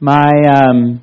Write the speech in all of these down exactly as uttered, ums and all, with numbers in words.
My um,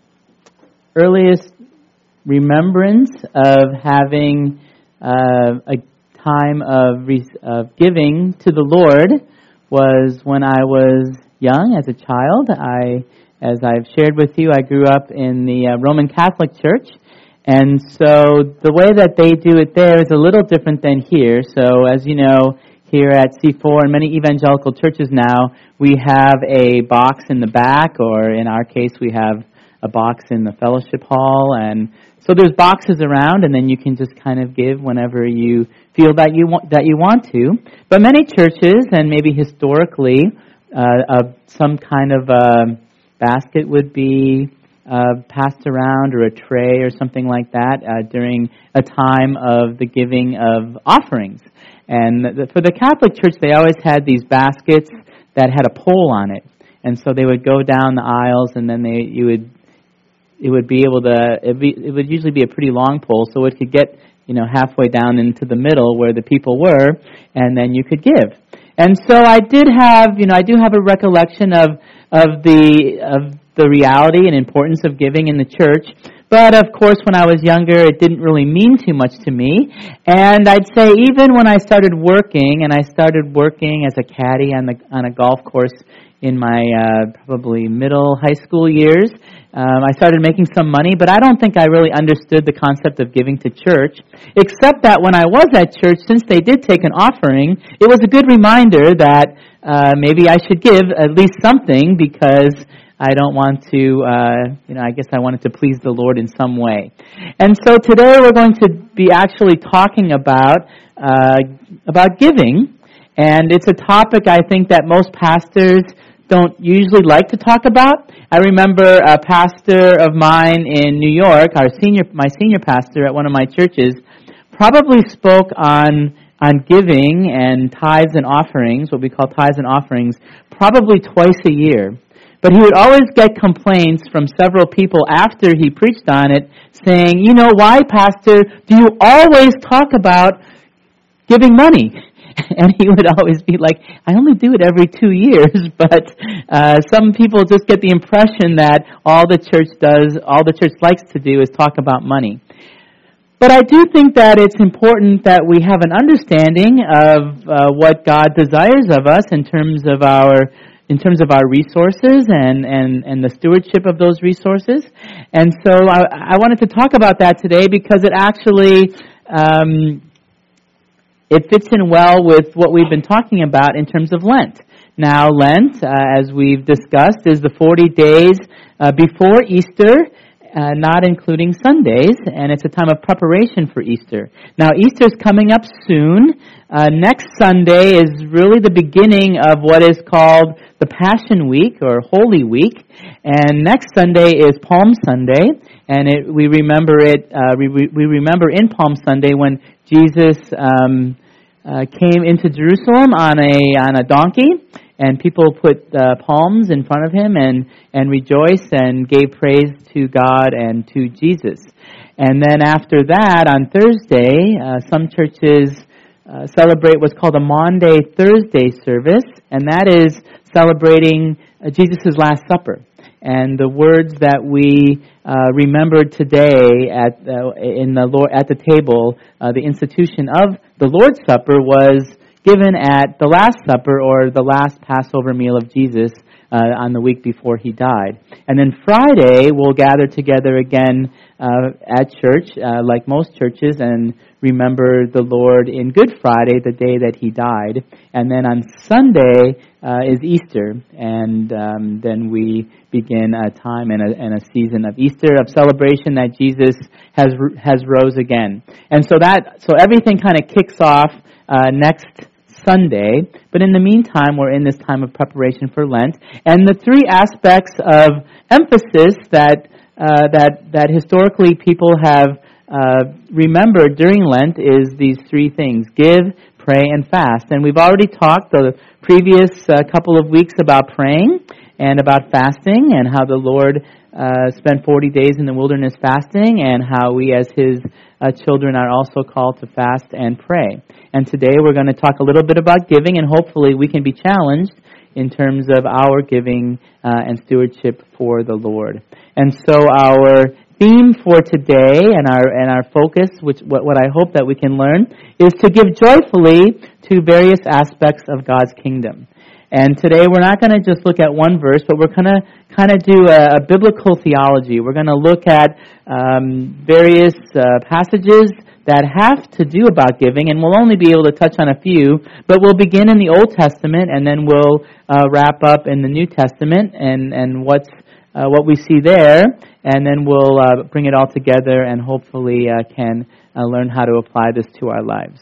earliest remembrance of having uh, a time of, re- of giving to the Lord was when I was young, as a child. I, as I've shared with you, I grew up in the uh, Roman Catholic Church, and so the way that they do it there is a little different than here. So, as you know, here at C four and many evangelical churches now, we have a box in the back, or in our case, we have a box in the fellowship hall, and so there's boxes around, and then you can just kind of give whenever you feel that you want that you want to. But many churches, and maybe historically, uh, uh, some kind of uh, basket would be uh, passed around, or a tray, or something like that uh, during a time of the giving of offerings. And the, for the Catholic Church, they always had these baskets that had a pole on it, and so they would go down the aisles, and then they you would it would be able to it, be, it would usually be a pretty long pole, so it could get you know halfway down into the middle where the people were, and then you could give. And so I did have you know I do have a recollection of of the of the reality and importance of giving in the church. But, of course, when I was younger, it didn't really mean too much to me. And I'd say even when I started working, and I started working as a caddy on the on a golf course in my uh, probably middle high school years, um, I started making some money, but I don't think I really understood the concept of giving to church, except that when I was at church, since they did take an offering, it was a good reminder that uh, maybe I should give at least something, because I don't want to, uh, you know, I guess I wanted to please the Lord in some way. And so today we're going to be actually talking about uh, about giving, and it's a topic I think that most pastors don't usually like to talk about. I remember a pastor of mine in New York, our senior, my senior pastor at one of my churches, probably spoke on on giving and tithes and offerings, what we call tithes and offerings, probably twice a year. But he would always get complaints from several people after he preached on it, saying, you know, why, Pastor, do you always talk about giving money? And he would always be like, I only do it every two years, but uh, some people just get the impression that all the church does, all the church likes to do is talk about money. But I do think that it's important that we have an understanding of uh, what God desires of us in terms of our in terms of our resources and, and, and the stewardship of those resources. And so I, I wanted to talk about that today because it actually um, it fits in well with what we've been talking about in terms of Lent. Now, Lent, uh, as we've discussed, is the forty days uh, before Easter, Uh, not including Sundays, and it's a time of preparation for Easter. Now, Easter's coming up soon. Uh, next Sunday is really the beginning of what is called the Passion Week, or Holy Week, and next Sunday is Palm Sunday, and it, we remember it. Uh, we, we remember in Palm Sunday when Jesus um, uh, came into Jerusalem on a on a donkey. And people put uh, palms in front of him and, and rejoiced and gave praise to God and to Jesus. And then after that, on Thursday, uh, some churches uh, celebrate what's called a Maundy Thursday service, and that is celebrating uh, Jesus' Last Supper. And the words that we uh, remembered today at uh, in the Lord at the table, uh, the institution of the Lord's Supper was given at the Last Supper, or the last Passover meal of Jesus uh, on the week before he died. And then Friday, we'll gather together again uh, at church, uh, like most churches, and remember the Lord in Good Friday, the day that he died. And then on Sunday uh, is Easter, and um, then we begin a time and a, and a season of Easter, of celebration that Jesus has has rose again. And so that so everything kind of kicks off uh, next Sunday, but in the meantime, we're in this time of preparation for Lent, and the three aspects of emphasis that uh, that that historically people have uh, remembered during Lent is these three things: give, pray, and fast. And we've already talked the previous uh, couple of weeks about praying and about fasting, and how the Lord uh, spent forty days in the wilderness fasting, and how we as His uh, children are also called to fast and pray. And today we're going to talk a little bit about giving, and hopefully we can be challenged in terms of our giving uh, and stewardship for the Lord. And so our theme for today and our and our focus, which what, what I hope that we can learn, is to give joyfully to various aspects of God's kingdom. And today we're not going to just look at one verse, but we're going to kind of do a, a biblical theology. We're going to look at um, various uh, passages that have to do about giving, and we'll only be able to touch on a few, but we'll begin in the Old Testament, and then we'll uh, wrap up in the New Testament and, and what's uh, what we see there, and then we'll uh, bring it all together and hopefully uh, can uh, learn how to apply this to our lives.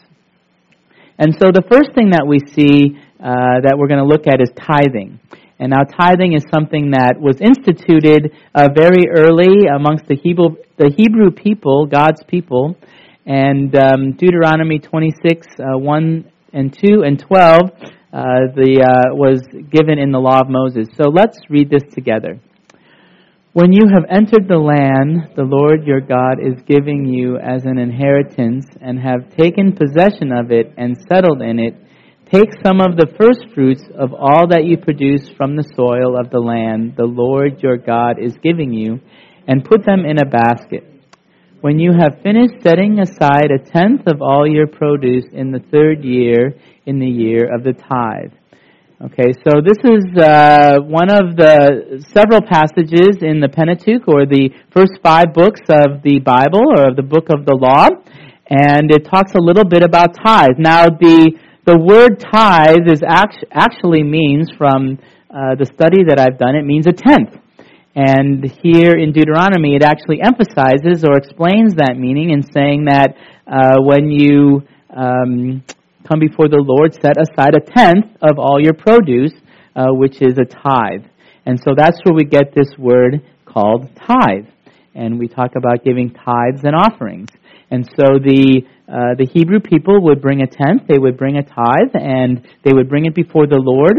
And so the first thing that we see uh, that we're going to look at is tithing. And now tithing is something that was instituted uh, very early amongst the Hebrew, the Hebrew people, God's people. And um, Deuteronomy twenty-six, uh, one and two and twelve uh, the, uh, was given in the law of Moses. So let's read this together. When you have entered the land the Lord your God is giving you as an inheritance and have taken possession of it and settled in it, take some of the first fruits of all that you produce from the soil of the land the Lord your God is giving you and put them in a basket. When you have finished setting aside a tenth of all your produce in the third year, in the year of the tithe. Okay, so this is uh, one of the several passages in the Pentateuch, or the first five books of the Bible, or of the book of the law, and it talks a little bit about tithe. Now, the the word tithe is act- actually means, from uh, the study that I've done, it means a tenth. And here in Deuteronomy, it actually emphasizes or explains that meaning in saying that uh, when you um, come before the Lord, set aside a tenth of all your produce, uh, which is a tithe. And so that's where we get this word called tithe. And we talk about giving tithes and offerings. And so the uh, the Hebrew people would bring a tenth, they would bring a tithe, and they would bring it before the Lord.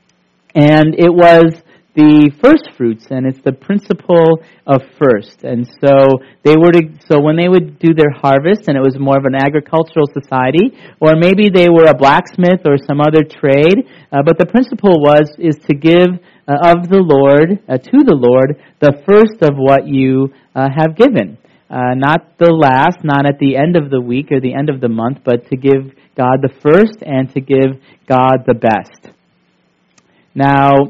And it was the first fruits, and it's the principle of first. And so they were to, so when they would do their harvest, and it was more of an agricultural society, or maybe they were a blacksmith or some other trade, uh, but the principle was is to give uh, of the Lord uh, to the Lord the first of what you uh, have given, uh, not the last, not at the end of the week or the end of the month, but to give God the first and to give God the best. Now,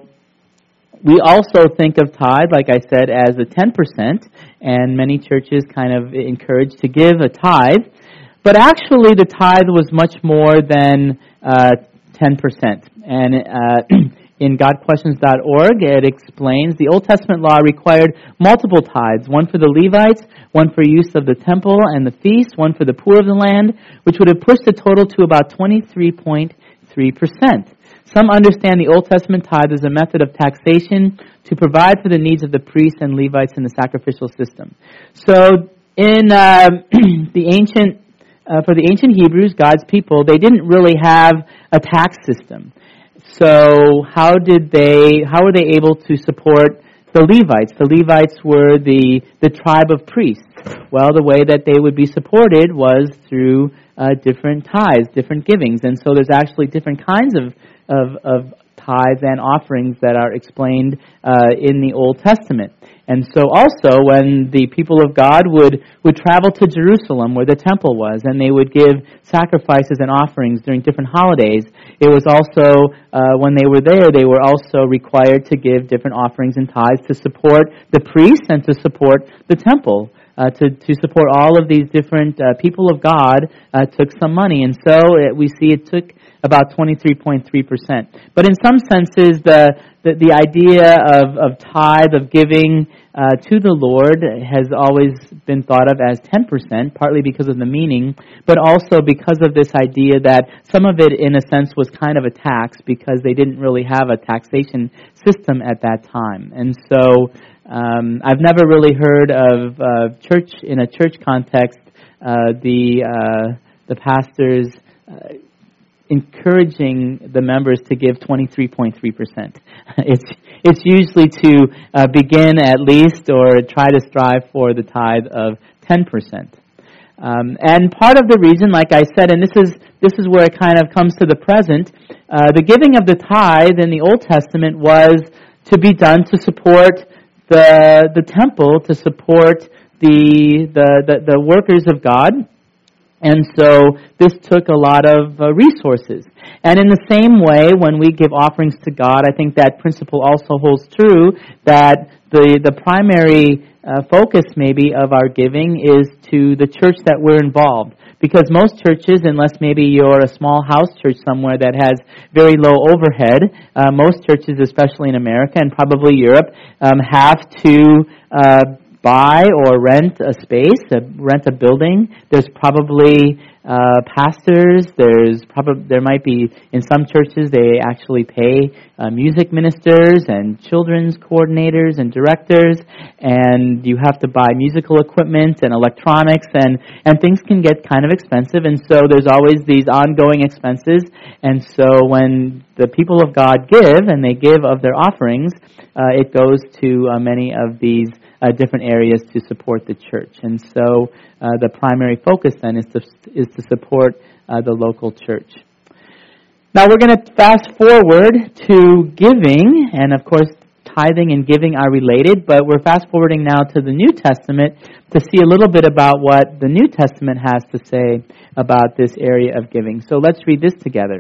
we also think of tithe, like I said, as a ten percent, and many churches kind of encourage to give a tithe. But actually, the tithe was much more than uh, ten percent. And uh, in God Questions dot org, it explains the Old Testament law required multiple tithes, one for the Levites, one for use of the temple and the feast, one for the poor of the land, which would have pushed the total to about twenty-three point three percent. Some understand the Old Testament tithe as a method of taxation to provide for the needs of the priests and Levites in the sacrificial system. So, in uh, the ancient, uh, for the ancient Hebrews, God's people, they didn't really have a tax system. So, how did they? How were they able to support the Levites? The Levites were the the tribe of priests. Well, the way that they would be supported was through uh, different tithes, different givings, and so there's actually different kinds of Of, of tithes and offerings that are explained uh, in the Old Testament. And so also when the people of God would, would travel to Jerusalem where the temple was, and they would give sacrifices and offerings during different holidays, it was also, uh, when they were there, they were also required to give different offerings and tithes to support the priests and to support the temple. Uh, to, to support all of these different uh, people of God uh, took some money. And so it, we see it took about twenty-three point three percent. But in some senses, the the, the idea of, of tithe, of giving uh, to the Lord has always been thought of as ten percent, partly because of the meaning, but also because of this idea that some of it, in a sense, was kind of a tax because they didn't really have a taxation system at that time. And so um, I've never really heard of uh, church, in a church context, uh, the, uh, the pastors uh, encouraging the members to give twenty-three point three percent. It's it's usually to uh, begin at least or try to strive for the tithe of ten percent. Um, and part of the reason, like I said, and this is this is where it kind of comes to the present. Uh, the giving of the tithe in the Old Testament was to be done to support the the temple, to support the the the, the workers of God. And so this took a lot of uh, resources. And in the same way, when we give offerings to God, I think that principle also holds true, that the, the primary uh, focus maybe of our giving is to the church that we're involved. Because most churches, unless maybe you're a small house church somewhere that has very low overhead, uh, most churches, especially in America and probably Europe, um, have to uh, buy or rent a space, uh, rent a building. There's probably uh, pastors. There's probably there might be in some churches they actually pay uh, music ministers and children's coordinators and directors, and you have to buy musical equipment and electronics, and and things can get kind of expensive. And so there's always these ongoing expenses. And so when the people of God give and they give of their offerings, uh, it goes to uh, many of these Uh, different areas to support the church. And so uh, the primary focus then is to is to support uh, the local church. Now we're going to fast forward to giving, and of course tithing and giving are related, but we're fast forwarding now to the New Testament to see a little bit about what the New Testament has to say about this area of giving. So let's read this together.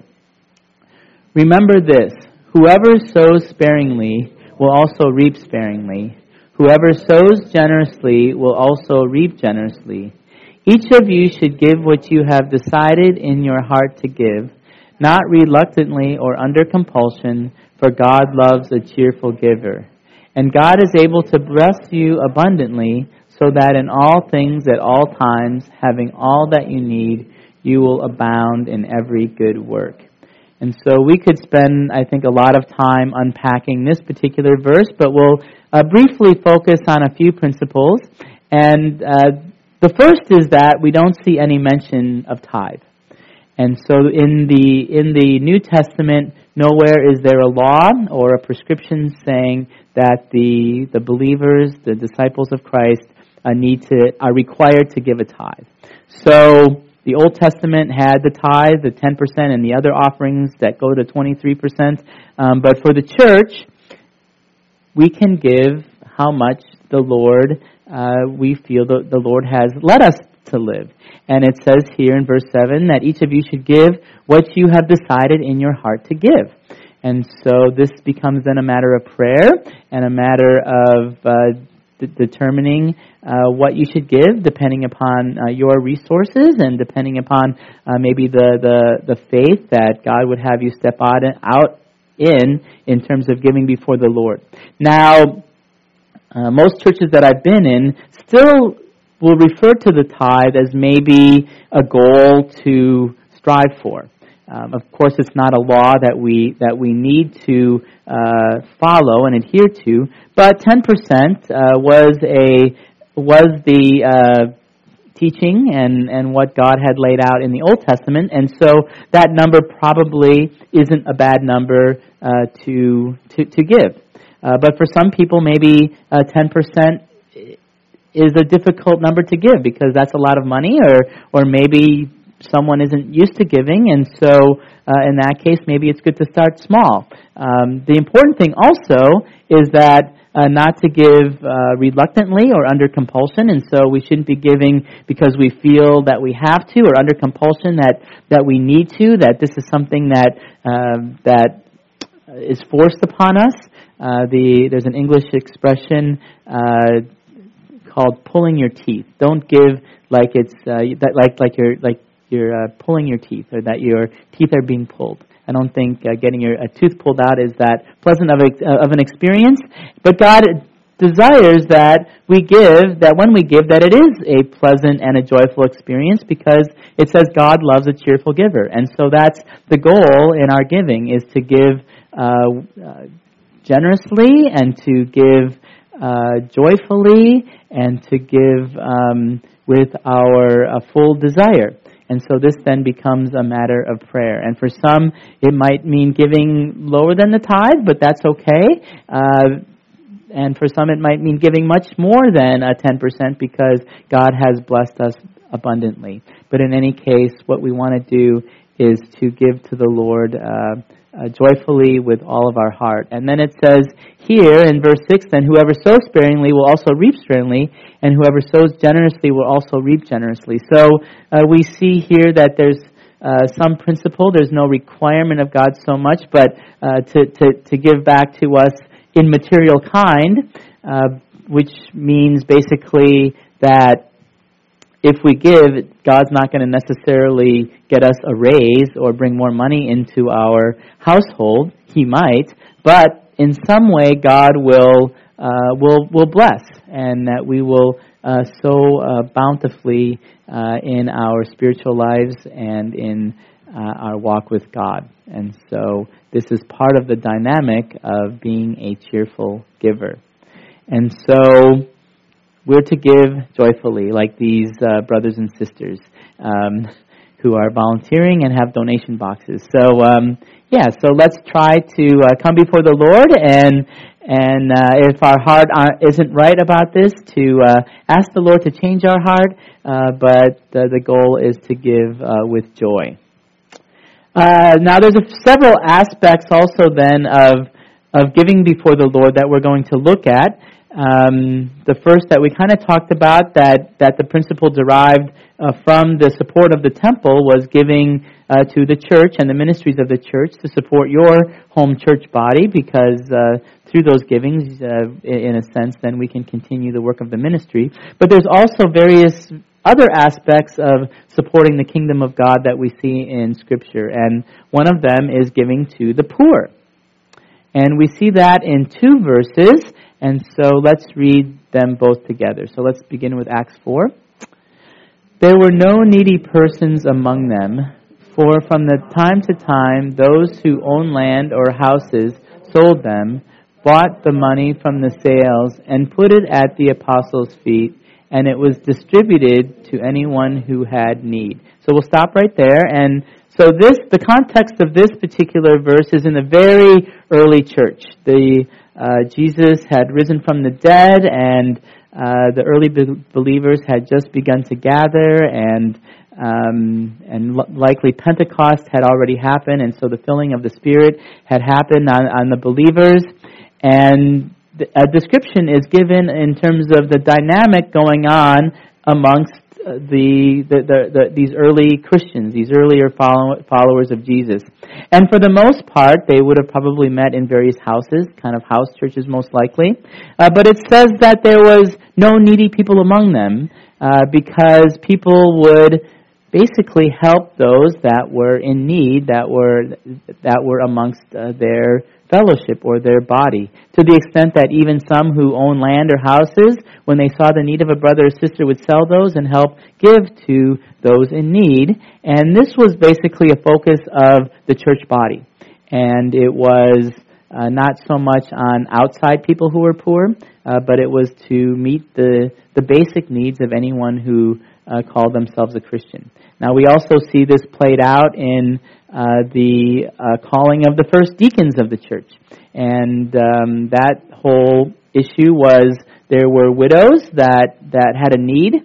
Remember this, whoever sows sparingly will also reap sparingly. Whoever sows generously will also reap generously. Each of you should give what you have decided in your heart to give, not reluctantly or under compulsion, for God loves a cheerful giver. And God is able to bless you abundantly, so that in all things at all times, having all that you need, you will abound in every good work. And so we could spend, I think, a lot of time unpacking this particular verse, but we'll uh, briefly focus on a few principles. And uh, the first is that we don't see any mention of tithe. And so in the in the New Testament, nowhere is there a law or a prescription saying that the the believers, the disciples of Christ, uh, need to are required to give a tithe. So the Old Testament had the tithe, the ten percent, and the other offerings that go to twenty-three percent. Um, but for the church, we can give how much the Lord, uh, we feel the, the Lord has led us to live. And it says here in verse seven that each of you should give what you have decided in your heart to give. And so this becomes then a matter of prayer and a matter of uh, d- determining uh, what you should give, depending upon uh, your resources and depending upon uh, maybe the, the, the faith that God would have you step out, out in, in terms of giving before the Lord. Now, uh, most churches that I've been in still will refer to the tithe as maybe a goal to strive for. Um, of course, it's not a law that we that we need to uh, follow and adhere to, but ten percent uh, was a was the uh, teaching and, and what God had laid out in the Old Testament, and so that number probably isn't a bad number uh, to, to to give. Uh, but for some people, maybe uh, ten percent is a difficult number to give because that's a lot of money, or or maybe someone isn't used to giving, and so uh, in that case, maybe it's good to start small. Um, the important thing also is that Uh, not to give uh, reluctantly or under compulsion, and so we shouldn't be giving because we feel that we have to, or under compulsion that, that we need to, that this is something that uh, that is forced upon us. Uh, the there's an English expression uh, called "pulling your teeth." Don't give like it's uh, that like like you're like you're uh, pulling your teeth, or that your teeth are being pulled. I don't think uh, getting your a tooth pulled out is that pleasant of, a, of an experience. But God desires that we give, that when we give, that it is a pleasant and a joyful experience, because it says God loves a cheerful giver. And so that's the goal in our giving, is to give uh, uh, generously and to give uh, joyfully and to give um, with our uh, full desire. And so this then becomes a matter of prayer. And for some, it might mean giving lower than the tithe, but that's okay. Uh, and for some, it might mean giving much more than a ten percent because God has blessed us abundantly. But in any case, what we want to do is to give to the Lord uh, uh, joyfully with all of our heart. And then it says here in verse six, then whoever sows sparingly will also reap sparingly, and whoever sows generously will also reap generously. So uh, we see here that there's uh, some principle. There's no requirement of God so much, but uh, to, to, to give back to us in material kind, uh, which means basically that if we give, God's not going to necessarily get us a raise or bring more money into our household. He might, but in some way God will uh, will will bless, and that we will uh, sow uh, bountifully uh, in our spiritual lives and in uh, our walk with God. And so this is part of the dynamic of being a cheerful giver. And so we're to give joyfully, like these uh, brothers and sisters um, who are volunteering and have donation boxes. So, um, yeah, so let's try to uh, come before the Lord, and and uh, if our heart isn't right about this, to uh, ask the Lord to change our heart, uh, but uh, the goal is to give uh, with joy. Uh, now, there's a, several aspects also then of of giving before the Lord that we're going to look at. Um, the first that we kind of talked about, that, that the principle derived uh, from the support of the temple was giving uh, to the church and the ministries of the church to support your home church body, because uh, through those givings, uh, in a sense, then we can continue the work of the ministry. But there's also various other aspects of supporting the kingdom of God that we see in Scripture, and one of them is giving to the poor. And we see that in two verses. And so let's read them both together. So let's begin with Acts four. There were no needy persons among them, for from the time to time those who owned land or houses sold them, bought the money from the sales, and put it at the apostles' feet, and it was distributed to anyone who had need. So we'll stop right there. And so this, the context of this particular verse is in the very early church. The Uh, Jesus had risen from the dead, and uh, the early be- believers had just begun to gather, and um, and l- likely Pentecost had already happened, and so the filling of the Spirit had happened on, on the believers. And th- a description is given in terms of the dynamic going on amongst The, the, the, the these early Christians, these earlier follow, followers of Jesus. And for the most part, they would have probably met in various houses, kind of house churches most likely. Uh, but it says that there was no needy people among them, uh, because people would basically help those that were in need, that were that were amongst uh, their fellowship or their body, to the extent that even some who own land or houses, when they saw the need of a brother or sister, would sell those and help give to those in need. And this was basically a focus of the church body. And it was uh, not so much on outside people who were poor, uh, but it was to meet the, the basic needs of anyone who uh, called themselves a Christian. Now, we also see this played out in Uh, the uh, calling of the first deacons of the church. And um, that whole issue was there were widows that, that had a need,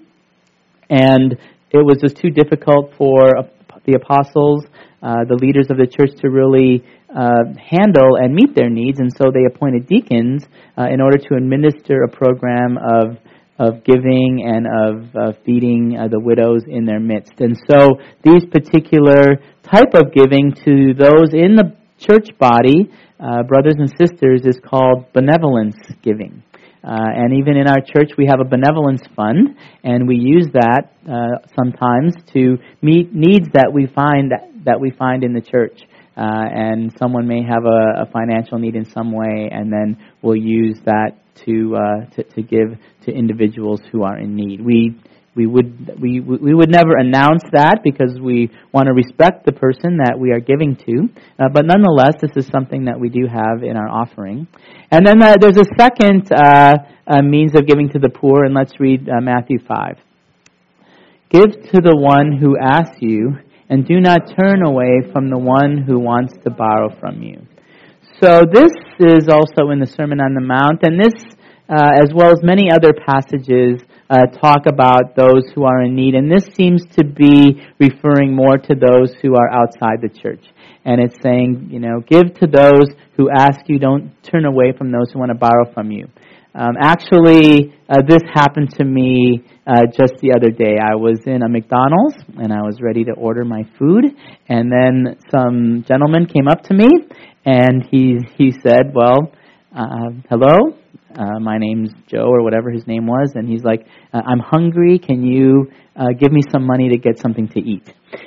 and it was just too difficult for uh, the apostles, uh, the leaders of the church, to really uh, handle and meet their needs, and so they appointed deacons uh, in order to administer a program of of giving and of uh, feeding uh, the widows in their midst. And so these particular type of giving to those in the church body, uh, brothers and sisters, is called benevolence giving. Uh, and even in our church, we have a benevolence fund, and we use that uh, sometimes to meet needs that we find that we find in the church. Uh, and someone may have a, a financial need in some way, and then we'll use that to uh, to, to give to individuals who are in need. We we would we we would never announce that, because we want to respect the person that we are giving to. Uh, but nonetheless, this is something that we do have in our offering. And then uh, there's a second uh, uh, means of giving to the poor, and let's read uh, Matthew five. Give to the one who asks you, and do not turn away from the one who wants to borrow from you. So this is also in the Sermon on the Mount, and this, uh, as well as many other passages, uh, talk about those who are in need. And this seems to be referring more to those who are outside the church. And it's saying, you know, give to those who ask you, don't turn away from those who want to borrow from you. Um, actually, uh, this happened to me uh, just the other day. I was in a McDonald's, and I was ready to order my food, and then some gentleman came up to me, and he he said, well, uh, hello, uh, my name's Joe, or whatever his name was, and he's like, I'm hungry, can you uh, give me some money to get something to eat?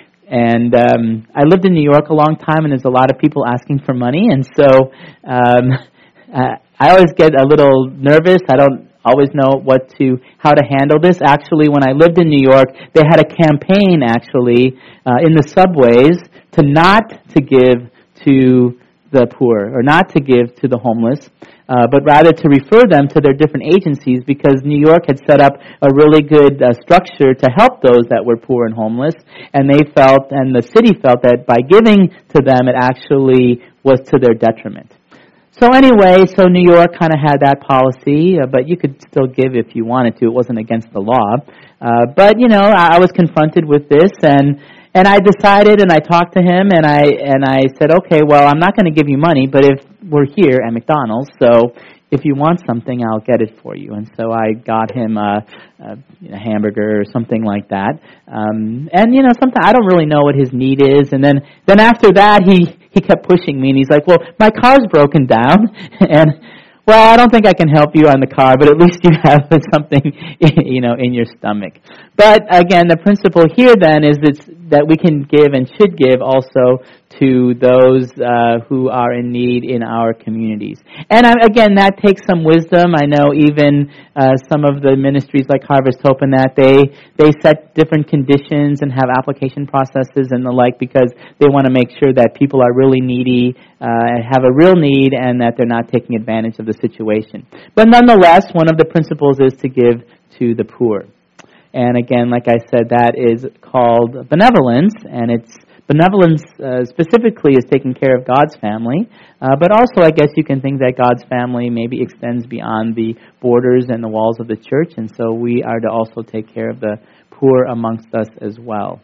And um, I lived in New York a long time, and there's a lot of people asking for money, and so um, uh, I always get a little nervous. I don't always know what to how to handle this. Actually, when I lived in New York, they had a campaign, actually, uh, in the subways to not to give to the poor, or not to give to the homeless, uh, but rather to refer them to their different agencies, because New York had set up a really good uh, structure to help those that were poor and homeless, and they felt, and the city felt, that by giving to them, it actually was to their detriment. So anyway, so New York kind of had that policy, uh, but you could still give if you wanted to. It wasn't against the law. Uh, but, you know, I, I was confronted with this, and and I decided, and I talked to him, and I and I said, okay, well, I'm not going to give you money, but if we're here at McDonald's, so if you want something, I'll get it for you. And so I got him a, a, a hamburger or something like that. Um, and, you know, sometimes I don't really know what his need is. And then, then after that, he, he kept pushing me, and he's like, well, my car's broken down, and, well, I don't think I can help you on the car, but at least you have something, you know, in your stomach. But, again, the principle here, then, is it's, that we can give and should give also to those uh, who are in need in our communities. And uh, again, that takes some wisdom. I know even uh, some of the ministries like Harvest Hope and that, they, they set different conditions and have application processes and the like, because they want to make sure that people are really needy, uh, have a real need, and that they're not taking advantage of the situation. But nonetheless, one of the principles is to give to the poor. And again, like I said, that is called benevolence, and it's benevolence uh, specifically is taking care of God's family, uh, but also I guess you can think that God's family maybe extends beyond the borders and the walls of the church, and so we are to also take care of the poor amongst us as well.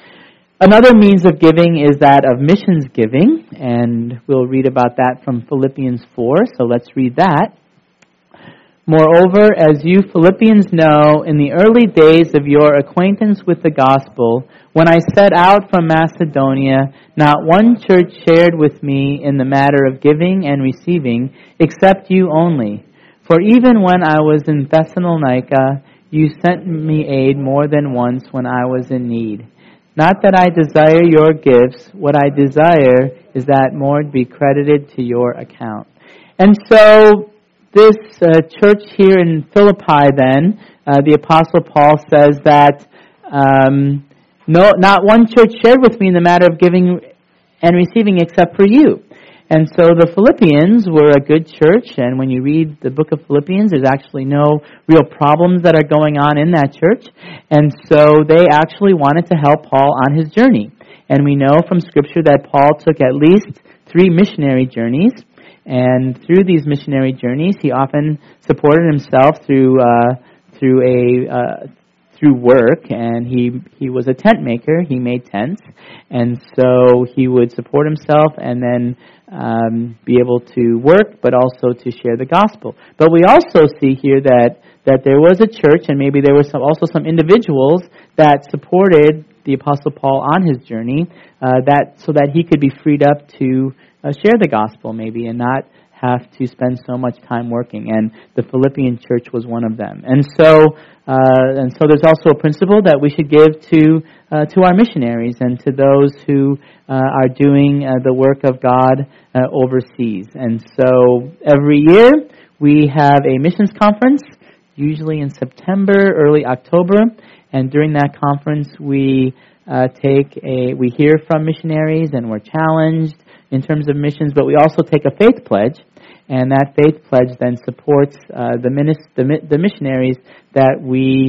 Another means of giving is that of missions giving, and we'll read about that from Philippians four, so let's read that. Moreover, as you Philippians know, in the early days of your acquaintance with the gospel, when I set out from Macedonia, not one church shared with me in the matter of giving and receiving, except you only. For even when I was in Thessalonica, you sent me aid more than once when I was in need. Not that I desire your gifts, what I desire is that more be credited to your account. And so, this uh, church here in Philippi, then, uh, the Apostle Paul says that um, no, not one church shared with me in the matter of giving and receiving except for you. And so the Philippians were a good church, and when you read the book of Philippians, there's actually no real problems that are going on in that church. And so they actually wanted to help Paul on his journey. And we know from Scripture that Paul took at least three missionary journeys. And through these missionary journeys, he often supported himself through uh, through a uh, through work, and he he was a tent maker. He made tents, and so he would support himself and then um, be able to work, but also to share the gospel. But we also see here that that there was a church, and maybe there were some, also some individuals that supported the Apostle Paul on his journey, uh, that so that he could be freed up to Uh, share the gospel maybe and not have to spend so much time working. And the Philippian church was one of them. And so uh, and so there's also a principle that we should give to uh, to our missionaries and to those who uh, are doing uh, the work of God uh, overseas. And so every year we have a missions conference, usually in September, early October. And during that conference we uh, take a we hear from missionaries and we're challenged in terms of missions, but we also take a faith pledge, and that faith pledge then supports uh, the, minis- the, the missionaries that we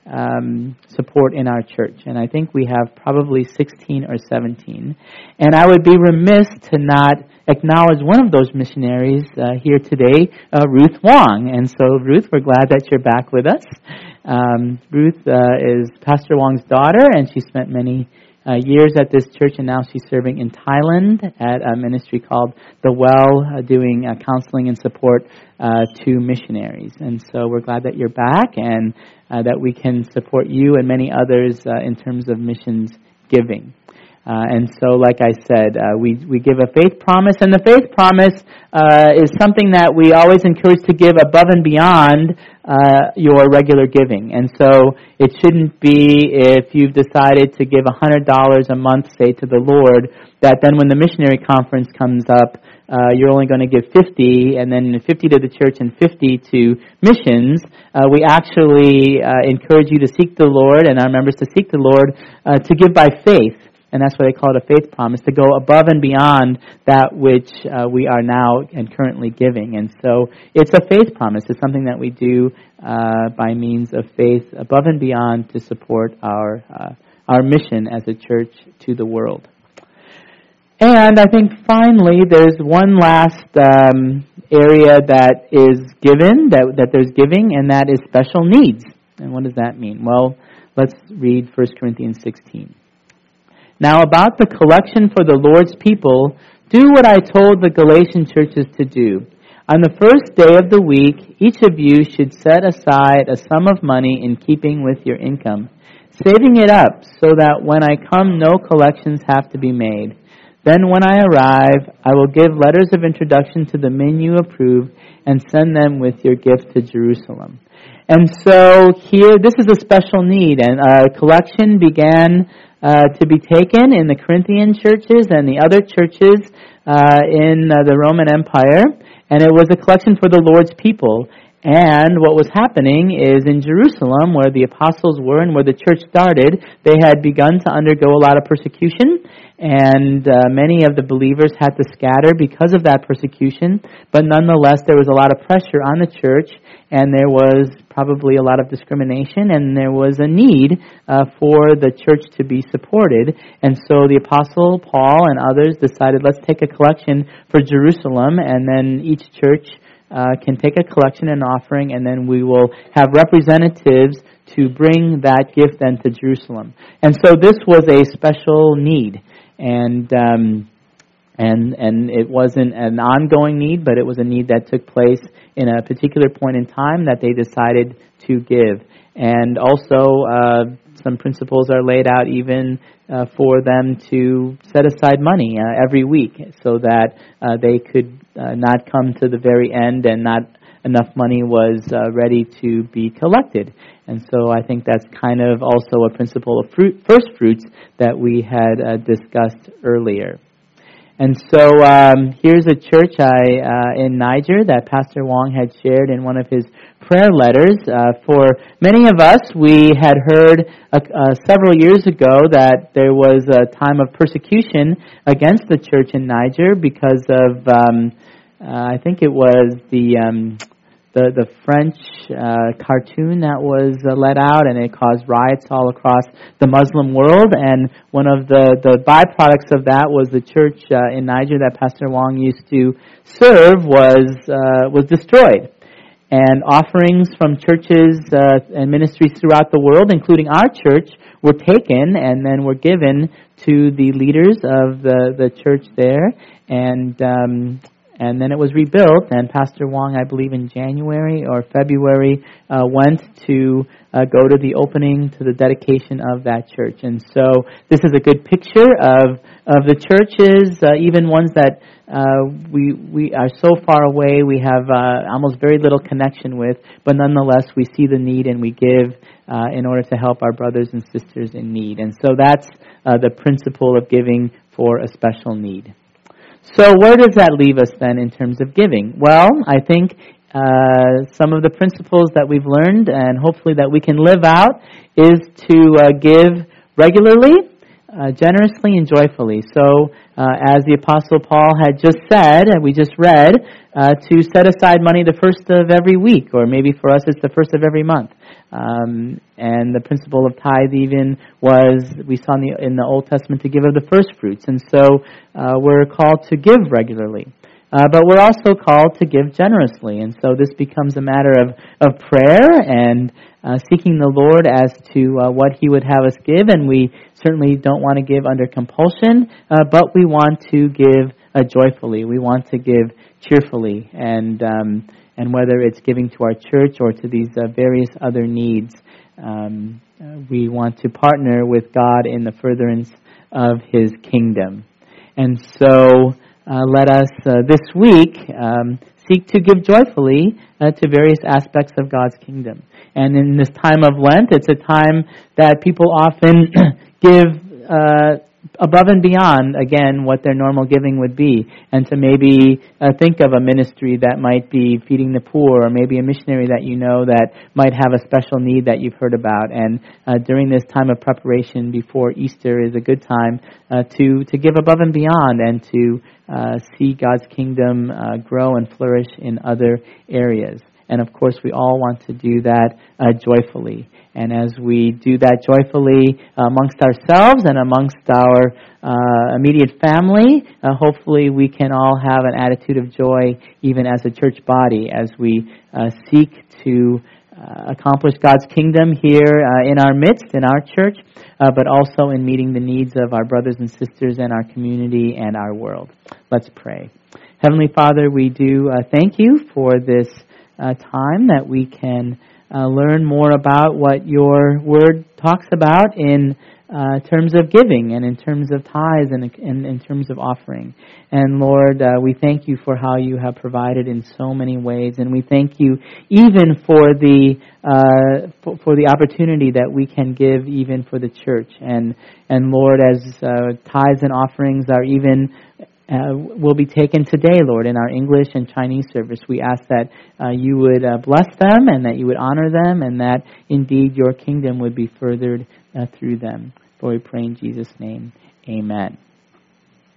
um, support in our church. And I think we have probably sixteen or seventeen. And I would be remiss to not acknowledge one of those missionaries uh, here today, uh, Ruth Wong. And so, Ruth, we're glad that you're back with us. Um, Ruth uh, is Pastor Wong's daughter, and she spent many uh, years at this church, and now she's serving in Thailand at a ministry called The Well, uh, doing uh, counseling and support uh, to missionaries. And so we're glad that you're back, and uh, that we can support you and many others uh, in terms of missions giving. Uh, and so, like I said, uh, we, we give a faith promise, and the faith promise uh, is something that we always encourage to give above and beyond uh, your regular giving. And so it shouldn't be if you've decided to give one hundred dollars a month, say, to the Lord, that then when the missionary conference comes up, uh, you're only going to give fifty, and then fifty to the church and fifty to missions. Uh, we actually uh, encourage you to seek the Lord, and our members to seek the Lord, uh, to give by faith. And that's why they call it a faith promise, to go above and beyond that which uh, we are now and currently giving. And so it's a faith promise. It's something that we do uh, by means of faith above and beyond to support our uh, our mission as a church to the world. And I think finally there's one last um, area that is given, that, that there's giving, and that is special needs. And what does that mean? Well, let's read First Corinthians sixteen. Now about the collection for the Lord's people, do what I told the Galatian churches to do. On the first day of the week, each of you should set aside a sum of money in keeping with your income, saving it up so that when I come, no collections have to be made. Then when I arrive, I will give letters of introduction to the men you approve and send them with your gift to Jerusalem. And so here, this is a special need, and a collection began Uh, to be taken in the Corinthian churches and the other churches uh, in uh, the Roman Empire, and it was a collection for the Lord's people. And what was happening is in Jerusalem, where the apostles were and where the church started, they had begun to undergo a lot of persecution, and uh, many of the believers had to scatter because of that persecution. But nonetheless, there was a lot of pressure on the church, and there was probably a lot of discrimination, and there was a need uh, for the church to be supported. And so the Apostle Paul and others decided, let's take a collection for Jerusalem, and then each church uh, can take a collection and offering, and then we will have representatives to bring that gift then to Jerusalem. And so this was a special need, and um, and and it wasn't an ongoing need, but it was a need that took place in a particular point in time that they decided to give. And also, uh, some principles are laid out even uh, for them to set aside money uh, every week so that uh, they could uh, not come to the very end and not enough money was uh, ready to be collected. And so I think that's kind of also a principle of fruit, first fruits that we had uh, discussed earlier. And so um, here's a church I, uh, in Niger that Pastor Wong had shared in one of his prayer letters. Uh, for many of us, we had heard uh, uh, several years ago that there was a time of persecution against the church in Niger because of, um, uh, I think it was the um, the, the French uh, cartoon that was uh, let out, and it caused riots all across the Muslim world. And one of the, the byproducts of that was the church uh, in Niger that Pastor Wong used to serve was uh, was destroyed. And offerings from churches uh, and ministries throughout the world, including our church, were taken and then were given to the leaders of the, the church there. And um, and then it was rebuilt. And Pastor Wong, I believe in January or February, uh, went to uh, go to the opening, to the dedication of that church. And so this is a good picture of of the churches, uh, even ones that Uh, we we are so far away, we have uh, almost very little connection with, but nonetheless we see the need and we give uh, in order to help our brothers and sisters in need. And so that's uh, the principle of giving for a special need. So where does that leave us then in terms of giving? Well, I think uh, some of the principles that we've learned and hopefully that we can live out is to uh, give regularly, uh, generously and joyfully. So, uh, as the Apostle Paul had just said, and we just read, uh, to set aside money the first of every week, or maybe for us it's the first of every month. Um, and the principle of tithe even was, we saw in the, in the Old Testament, to give of the first fruits. And so uh, we're called to give regularly. Uh, but we're also called to give generously. And so this becomes a matter of, of prayer and uh, seeking the Lord as to uh, what He would have us give. And we certainly don't want to give under compulsion, uh, but we want to give uh, joyfully. We want to give cheerfully. And um, and whether it's giving to our church or to these uh, various other needs, um, uh, we want to partner with God in the furtherance of His kingdom. And so uh, let us uh, this week um, seek to give joyfully uh, to various aspects of God's kingdom. And in this time of Lent, it's a time that people often give uh, above and beyond, again, what their normal giving would be, and to maybe uh, think of a ministry that might be feeding the poor, or maybe a missionary that you know that might have a special need that you've heard about. And uh, during this time of preparation before Easter is a good time uh, to, to give above and beyond, and to uh, see God's kingdom uh, grow and flourish in other areas. And of course, we all want to do that uh, joyfully. And as we do that joyfully amongst ourselves and amongst our uh, immediate family, uh, hopefully we can all have an attitude of joy even as a church body, as we uh, seek to uh, accomplish God's kingdom here uh, in our midst, in our church, uh, but also in meeting the needs of our brothers and sisters and our community and our world. Let's pray. Heavenly Father, we do uh, thank you for this uh, time that we can Uh, learn more about what your word talks about in uh, terms of giving and in terms of tithes and in, in terms of offering. And Lord, uh, we thank you for how you have provided in so many ways, and we thank you even for the uh, for, for the opportunity that we can give even for the church. And and Lord, as uh, tithes and offerings are even Uh, will be taken today, Lord, in our English and Chinese service. We ask that uh, you would uh, bless them and that you would honor them, and that indeed your kingdom would be furthered uh, through them. For we pray in Jesus' name, amen.